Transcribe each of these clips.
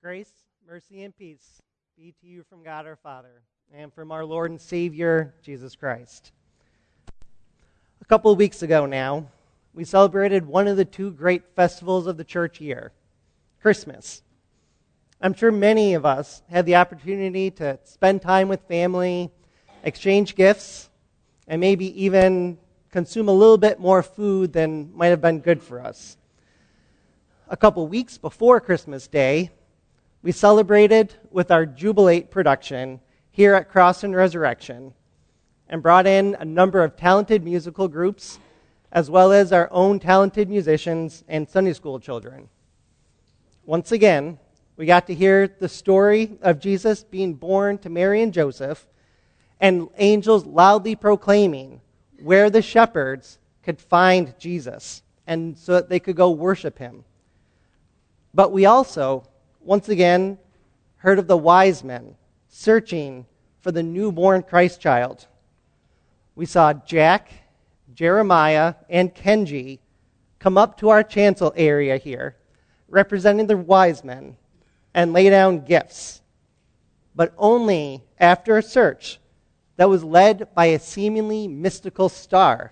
Grace, mercy, and peace be to you from God our Father and from our Lord and Savior, Jesus Christ. A couple of weeks ago now, we celebrated one of the two great festivals of the church year, Christmas. I'm sure many of us had the opportunity to spend time with family, exchange gifts, and maybe even consume a little bit more food than might have been good for us. A couple weeks before Christmas Day, we celebrated with our Jubilate production here at Cross and Resurrection and brought in a number of talented musical groups as well as our own talented musicians and Sunday school children. Once again, we got to hear the story of Jesus being born to Mary and Joseph and angels loudly proclaiming where the shepherds could find Jesus and so that they could go worship him. But we also, once again, heard of the wise men searching for the newborn Christ child. We saw Jack, Jeremiah, and Kenji come up to our chancel area here, representing the wise men, and lay down gifts, but only after a search that was led by a seemingly mystical star.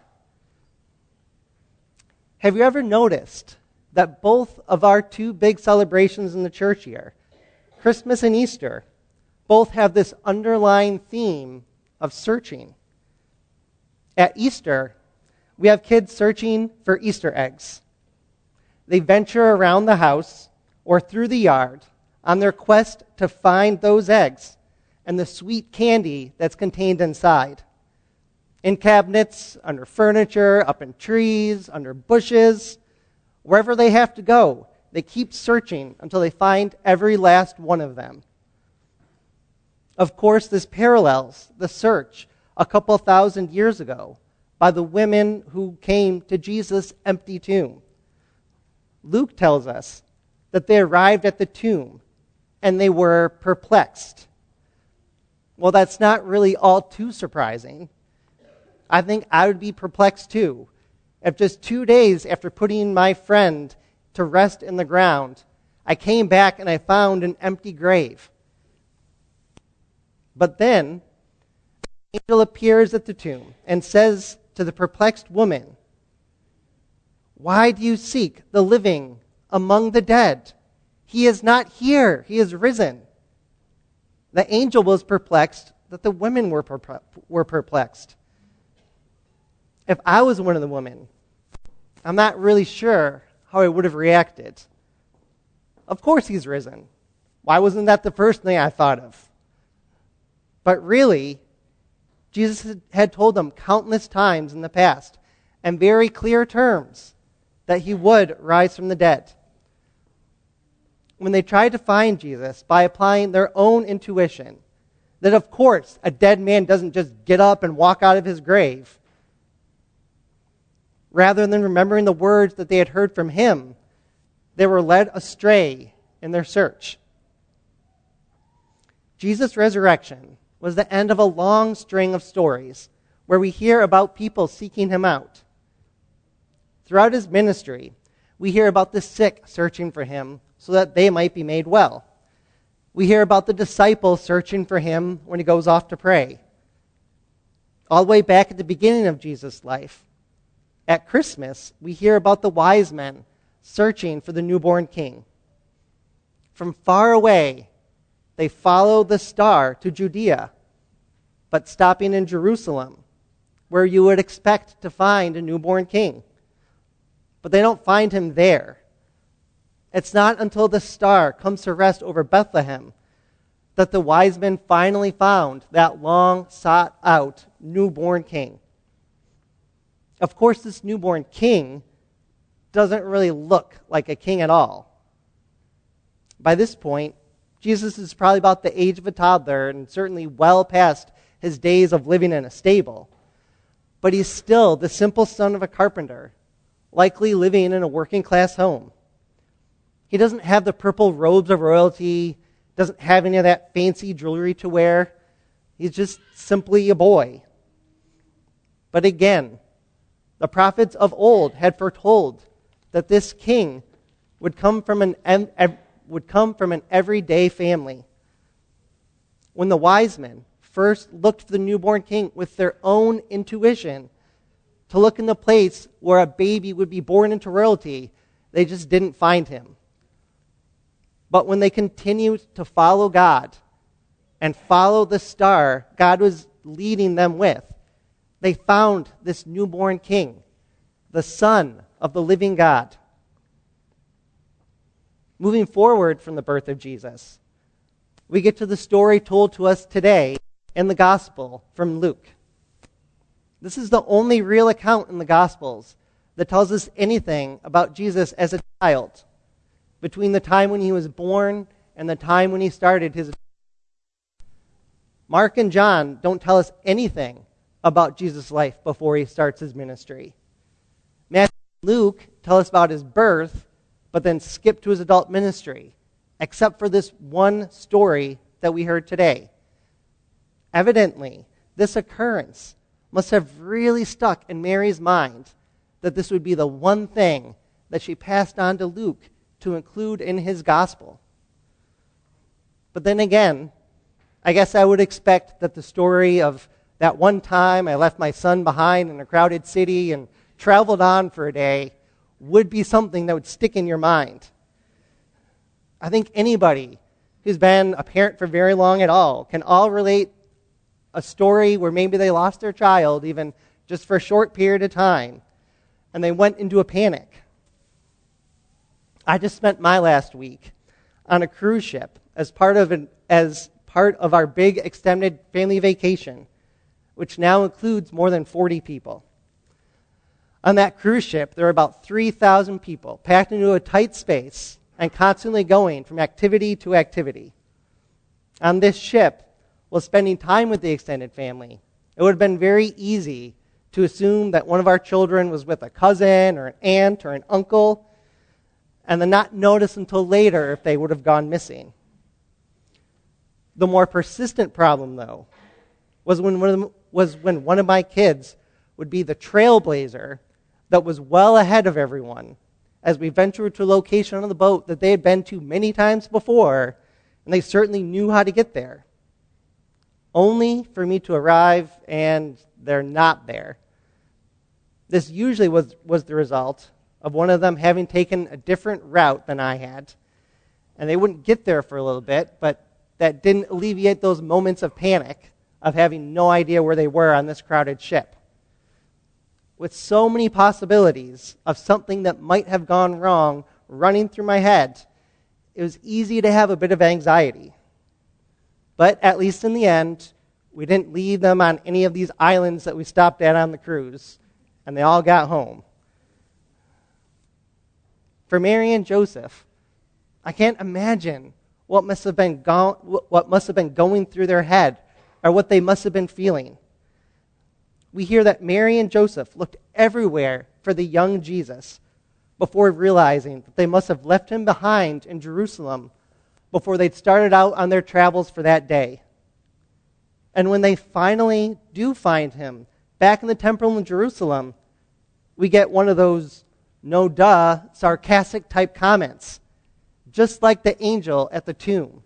Have you ever noticed that both of our two big celebrations in the church year, Christmas and Easter, both have this underlying theme of searching? At Easter, we have kids searching for Easter eggs. They venture around the house or through the yard on their quest to find those eggs and the sweet candy that's contained inside. In cabinets, under furniture, up in trees, under bushes, wherever they have to go, they keep searching until they find every last one of them. Of course, this parallels the search a couple thousand years ago by the women who came to Jesus' empty tomb. Luke tells us that they arrived at the tomb and they were perplexed. Well, that's not really all too surprising. I think I would be perplexed too if just 2 days after putting my friend to rest in the ground, I came back and I found an empty grave. But then, an angel appears at the tomb and says to the perplexed woman, "Why do you seek the living among the dead? He is not here, he is risen." The angel was perplexed that the women were perplexed. If I was one of the women, I'm not really sure how I would have reacted. Of course he's risen. Why wasn't that the first thing I thought of? But really, Jesus had told them countless times in the past, in very clear terms, that he would rise from the dead. When they tried to find Jesus by applying their own intuition, that of course a dead man doesn't just get up and walk out of his grave, rather than remembering the words that they had heard from him, they were led astray in their search. Jesus' resurrection was the end of a long string of stories where we hear about people seeking him out. Throughout his ministry, we hear about the sick searching for him so that they might be made well. We hear about the disciples searching for him when he goes off to pray. All the way back at the beginning of Jesus' life, at Christmas, we hear about the wise men searching for the newborn king. From far away, they follow the star to Judea, but stopping in Jerusalem, where you would expect to find a newborn king. But they don't find him there. It's not until the star comes to rest over Bethlehem that the wise men finally found that long sought out newborn king. Of course, this newborn king doesn't really look like a king at all. By this point, Jesus is probably about the age of a toddler and certainly well past his days of living in a stable. But he's still the simple son of a carpenter, likely living in a working class home. He doesn't have the purple robes of royalty, doesn't have any of that fancy jewelry to wear. He's just simply a boy. But again, the prophets of old had foretold that this king would come from would come from an everyday family. When the wise men first looked for the newborn king with their own intuition to look in the place where a baby would be born into royalty, they just didn't find him. But when they continued to follow God and follow the star God was leading them with, they found this newborn king, the Son of the living God. Moving forward from the birth of Jesus, we get to the story told to us today in the Gospel from Luke. This is the only real account in the Gospels that tells us anything about Jesus as a child, between the time when he was born and the time when he started his. Mark and John don't tell us anything about Jesus' life before he starts his ministry. Matthew and Luke tell us about his birth, but then skip to his adult ministry, except for this one story that we heard today. Evidently, this occurrence must have really stuck in Mary's mind that this would be the one thing that she passed on to Luke to include in his gospel. But then again, I guess I would expect that the story of that one time I left my son behind in a crowded city and traveled on for a day would be something that would stick in your mind. I think anybody who's been a parent for very long at all can all relate a story where maybe they lost their child, even just for a short period of time, and they went into a panic. I just spent my last week on a cruise ship as part of our big extended family vacation, which now includes more than 40 people. On that cruise ship, there were about 3,000 people packed into a tight space and constantly going from activity to activity. On this ship, while spending time with the extended family, it would have been very easy to assume that one of our children was with a cousin or an aunt or an uncle, and then not notice until later if they would have gone missing. The more persistent problem, though, was when one of my kids would be the trailblazer that was well ahead of everyone as we ventured to a location on the boat that they had been to many times before, and they certainly knew how to get there. Only for me to arrive and they're not there. This usually was the result of one of them having taken a different route than I had, and they wouldn't get there for a little bit, but that didn't alleviate those moments of panic of having no idea where they were on this crowded ship. With so many possibilities of something that might have gone wrong running through my head, it was easy to have a bit of anxiety. But at least in the end, we didn't leave them on any of these islands that we stopped at on the cruise, and they all got home. For Mary and Joseph, I can't imagine what must have been going through their head, or what they must have been feeling. We hear that Mary and Joseph looked everywhere for the young Jesus before realizing that they must have left him behind in Jerusalem before they'd started out on their travels for that day. And when they finally do find him back in the temple in Jerusalem, we get one of those no duh, sarcastic type comments, just like the angel at the tomb.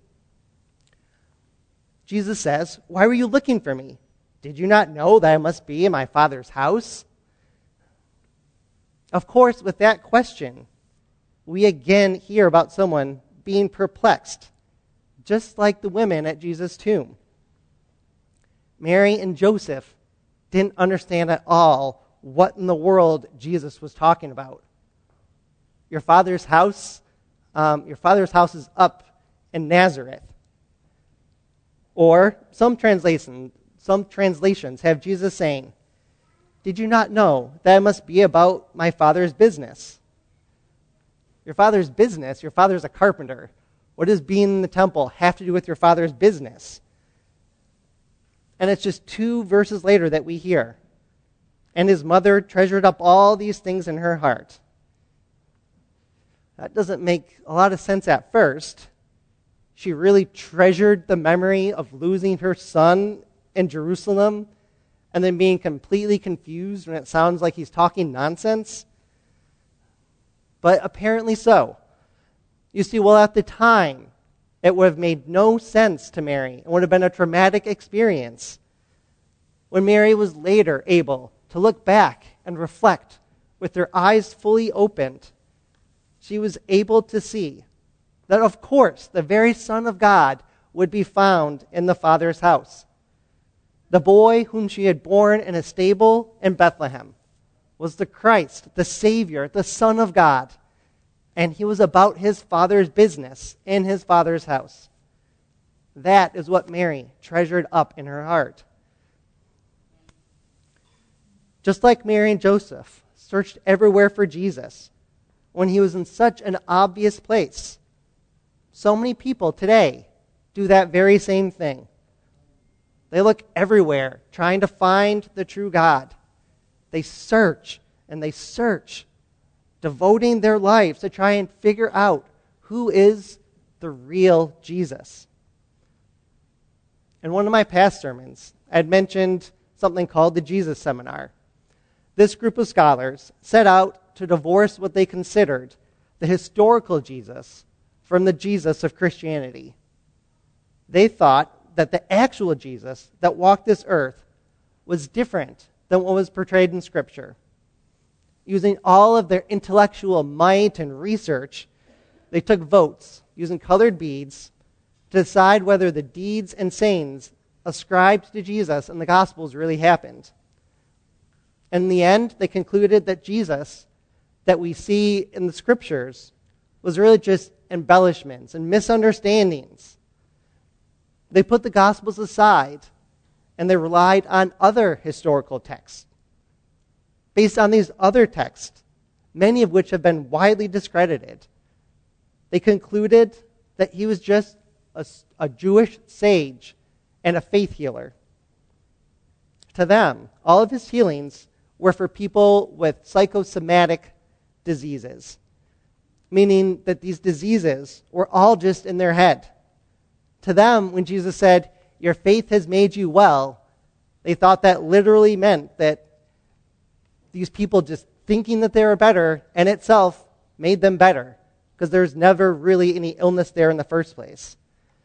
Jesus says, "Why were you looking for me? Did you not know that I must be in my Father's house?" Of course, with that question, we again hear about someone being perplexed, just like the women at Jesus' tomb. Mary and Joseph didn't understand at all what in the world Jesus was talking about. Your father's house is up in Nazareth. Or some translations have Jesus saying, "Did you not know that it must be about my Father's business?" Your Father's business? Your Father's a carpenter. What does being in the temple have to do with your Father's business? And it's just 2 verses later that we hear, "And his mother treasured up all these things in her heart." That doesn't make a lot of sense at first. She really treasured the memory of losing her son in Jerusalem and then being completely confused when it sounds like he's talking nonsense. But apparently so. You see, well, at the time, it would have made no sense to Mary. It would have been a traumatic experience. When Mary was later able to look back and reflect with her eyes fully opened, she was able to see that, of course, the very Son of God would be found in the Father's house. The boy whom she had born in a stable in Bethlehem was the Christ, the Savior, the Son of God, and he was about his Father's business in his Father's house. That is what Mary treasured up in her heart. Just like Mary and Joseph searched everywhere for Jesus when he was in such an obvious place, so many people today do that very same thing. They look everywhere trying to find the true God. They search and they search, devoting their lives to try and figure out who is the real Jesus. In one of my past sermons, I had mentioned something called the Jesus Seminar. This group of scholars set out to divorce what they considered the historical Jesus from the Jesus of Christianity. They thought that the actual Jesus that walked this earth was different than what was portrayed in Scripture. Using all of their intellectual might and research, they took votes using colored beads to decide whether the deeds and sayings ascribed to Jesus in the Gospels really happened. In the end, they concluded that Jesus that we see in the Scriptures was really just embellishments and misunderstandings. They put the Gospels aside and they relied on other historical texts. Based on these other texts, many of which have been widely discredited, they concluded that he was just a Jewish sage and a faith healer. To them, all of his healings were for people with psychosomatic diseases, meaning that these diseases were all just in their head. To them, when Jesus said, "Your faith has made you well," they thought that literally meant that these people just thinking that they were better in itself made them better, because there's never really any illness there in the first place.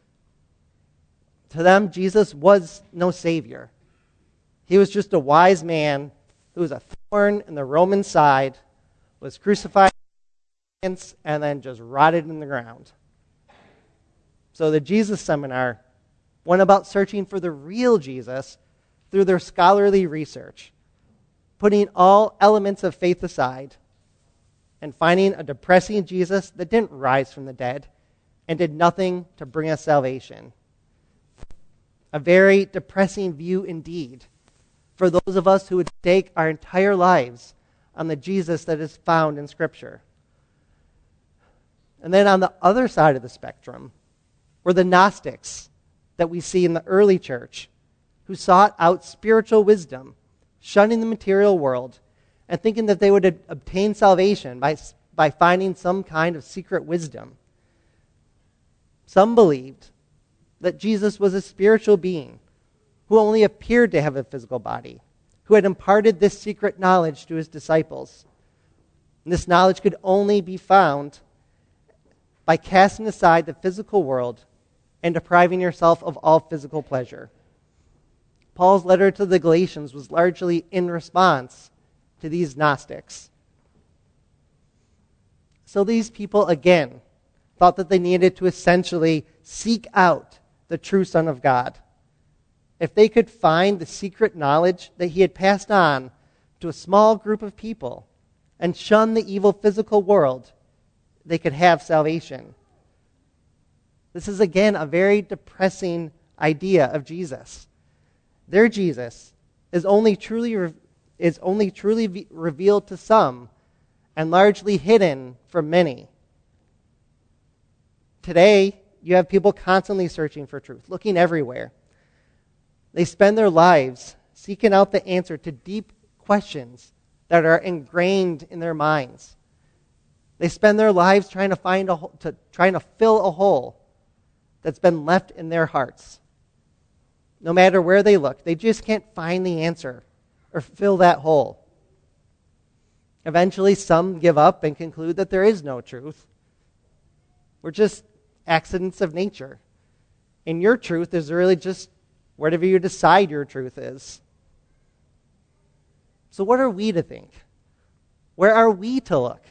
To them, Jesus was no savior. He was just a wise man who was a thorn in the Roman side, was crucified, and then just rotted in the ground. So the Jesus Seminar went about searching for the real Jesus through their scholarly research, putting all elements of faith aside and finding a depressing Jesus that didn't rise from the dead and did nothing to bring us salvation. A very depressing view indeed for those of us who would stake our entire lives on the Jesus that is found in Scripture. And then on the other side of the spectrum were the Gnostics that we see in the early church, who sought out spiritual wisdom, shunning the material world, and thinking that they would obtain salvation by finding some kind of secret wisdom. Some believed that Jesus was a spiritual being who only appeared to have a physical body, who had imparted this secret knowledge to his disciples. And this knowledge could only be found by casting aside the physical world and depriving yourself of all physical pleasure. Paul's letter to the Galatians was largely in response to these Gnostics. So these people, again, thought that they needed to essentially seek out the true Son of God. If they could find the secret knowledge that he had passed on to a small group of people and shun the evil physical world, they could have salvation. This is, again, a very depressing idea of Jesus. Their Jesus is only truly revealed to some and largely hidden from many. Today, you have people constantly searching for truth, looking everywhere. They spend their lives seeking out the answer to deep questions that are ingrained in their minds. They spend their lives trying to fill a hole that's been left in their hearts. No matter where they look, they just can't find the answer or fill that hole. Eventually, some give up and conclude that there is no truth. We're just accidents of nature. And your truth is really just whatever you decide your truth is. So what are we to think? Where are we to look?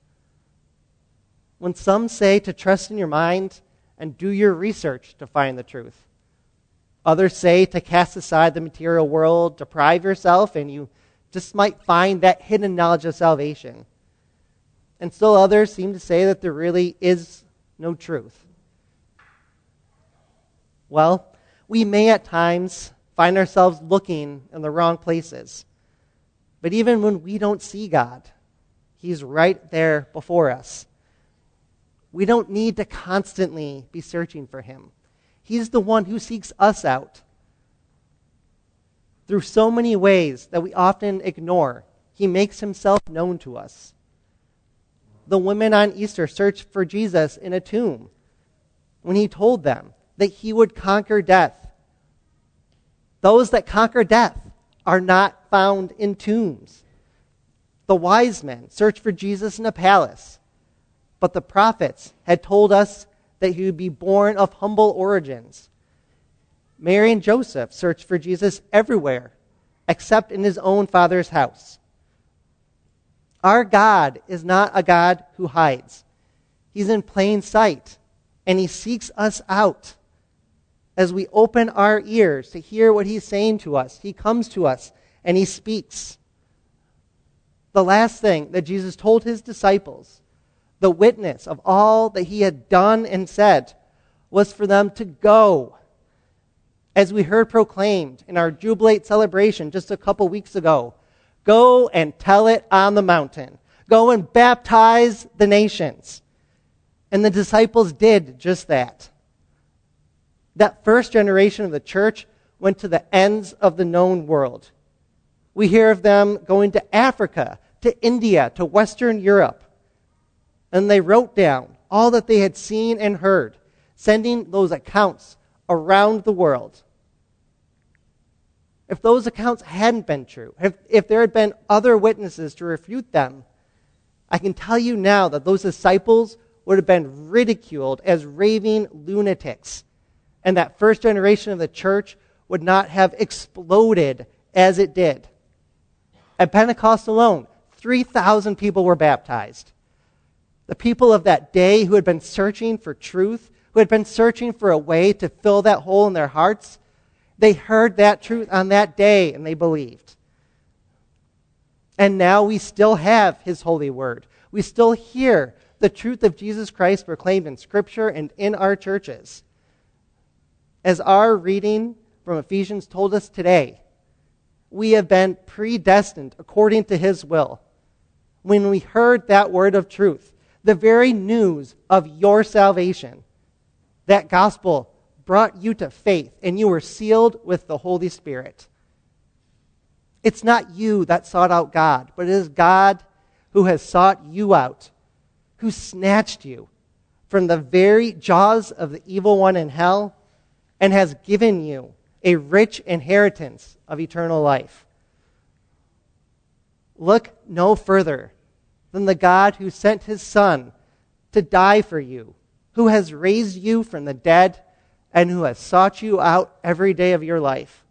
When some say to trust in your mind and do your research to find the truth, others say to cast aside the material world, deprive yourself, and you just might find that hidden knowledge of salvation. And still others seem to say that there really is no truth. Well, we may at times find ourselves looking in the wrong places. But even when we don't see God, He's right there before us. We don't need to constantly be searching for Him. He's the one who seeks us out. Through so many ways that we often ignore, He makes Himself known to us. The women on Easter searched for Jesus in a tomb when He told them that He would conquer death. Those that conquer death are not found in tombs. The wise men searched for Jesus in a palace, but the prophets had told us that He would be born of humble origins. Mary and Joseph searched for Jesus everywhere, except in His own Father's house. Our God is not a God who hides. He's in plain sight, and He seeks us out. As we open our ears to hear what He's saying to us, He comes to us and He speaks. The last thing that Jesus told His disciples, the witness of all that He had done and said, was for them to go. As we heard proclaimed in our Jubilate celebration just a couple weeks ago, go and tell it on the mountain. Go and baptize the nations. And the disciples did just that. That first generation of the church went to the ends of the known world. We hear of them going to Africa, to India, to Western Europe. And they wrote down all that they had seen and heard, sending those accounts around the world. If those accounts hadn't been true, if there had been other witnesses to refute them, I can tell you now that those disciples would have been ridiculed as raving lunatics. And that first generation of the church would not have exploded as it did. At Pentecost alone, 3,000 people were baptized. The people of that day who had been searching for truth, who had been searching for a way to fill that hole in their hearts, they heard that truth on that day and they believed. And now we still have His holy word. We still hear the truth of Jesus Christ proclaimed in Scripture and in our churches. As our reading from Ephesians told us today, we have been predestined according to His will. When we heard that word of truth, the very news of your salvation, that gospel brought you to faith, and you were sealed with the Holy Spirit. It's not you that sought out God, but it is God who has sought you out, who snatched you from the very jaws of the evil one in hell, and has given you a rich inheritance of eternal life. Look no further than the God who sent His Son to die for you, who has raised you from the dead, and who has sought you out every day of your life.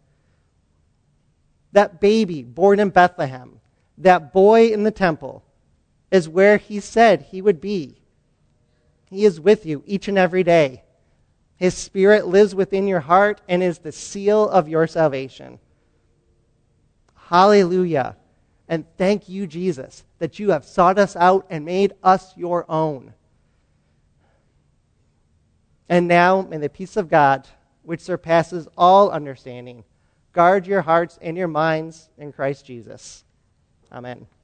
That baby born in Bethlehem, that boy in the temple, is where He said He would be. He is with you each and every day. His Spirit lives within your heart and is the seal of your salvation. Hallelujah. And thank you, Jesus, that you have sought us out and made us your own. And now, may the peace of God, which surpasses all understanding, guard your hearts and your minds in Christ Jesus. Amen.